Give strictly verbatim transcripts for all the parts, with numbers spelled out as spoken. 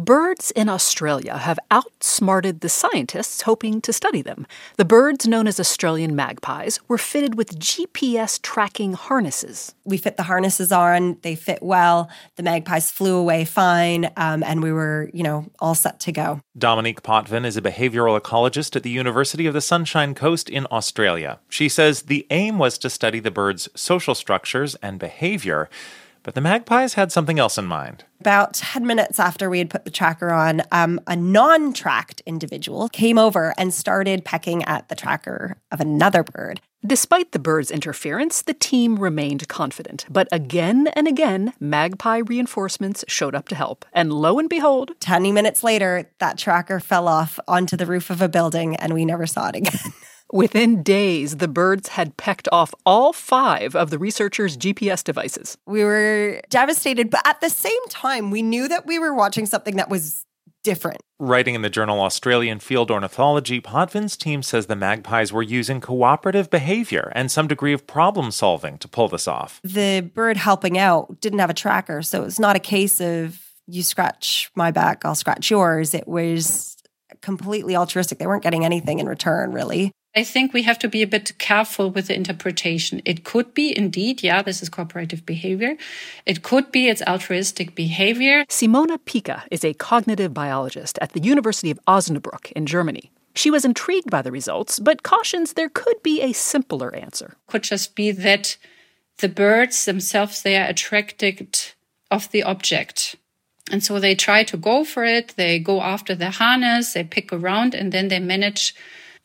Birds in Australia have outsmarted the scientists hoping to study them. The birds, known as Australian magpies, were fitted with G P S tracking harnesses. We fit the harnesses on, they fit well, the magpies flew away fine, um, and we were, you know, all set to go. Dominique Potvin is a behavioral ecologist at the University of the Sunshine Coast in Australia. She says the aim was to study the birds' social structures and behavior, but the magpies had something else in mind. About ten minutes after we had put the tracker on, um, a non-tracked individual came over and started pecking at the tracker of another bird. Despite the bird's interference, the team remained confident. But again and again, magpie reinforcements showed up to help. And lo and behold, ten minutes later, that tracker fell off onto the roof of a building, and we never saw it again. Within days, the birds had pecked off all five of the researchers' G P S devices. We were devastated, but at the same time, we knew that we were watching something that was different. Writing in the journal Australian Field Ornithology, Potvin's team says the magpies were using cooperative behavior and some degree of problem solving to pull this off. The bird helping out didn't have a tracker, so it's not a case of you scratch my back, I'll scratch yours. It was completely altruistic. They weren't getting anything in return, really. I think we have to be a bit careful with the interpretation. It could be, indeed, yeah, this is cooperative behavior. It could be it's altruistic behavior. Simona Pika is a cognitive biologist at the University of Osnabrück in Germany. She was intrigued by the results, but cautions there could be a simpler answer. Could just be that the birds themselves, they are attracted of the object. And so they try to go for it. They go after the harness, they pick around, and then they manage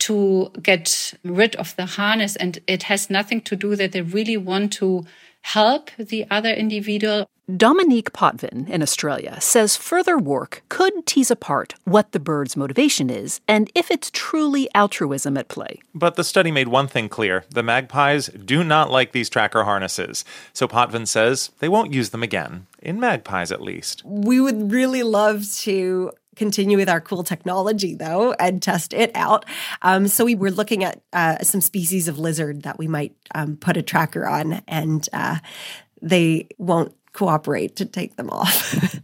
to get rid of the harness. And it has nothing to do that they really want to help the other individual. Dominique Potvin in Australia says further work could tease apart what the bird's motivation is and if it's truly altruism at play. But the study made one thing clear. The magpies do not like these tracker harnesses. So Potvin says they won't use them again, in magpies at least. We would really love to continue with our cool technology, though, and test it out. Um, so we were looking at uh, some species of lizard that we might um, put a tracker on, and uh, they won't cooperate to take them off.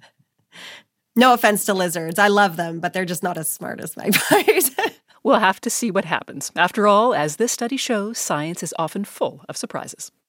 No offense to lizards. I love them, but they're just not as smart as magpies. We'll have to see what happens. After all, as this study shows, science is often full of surprises.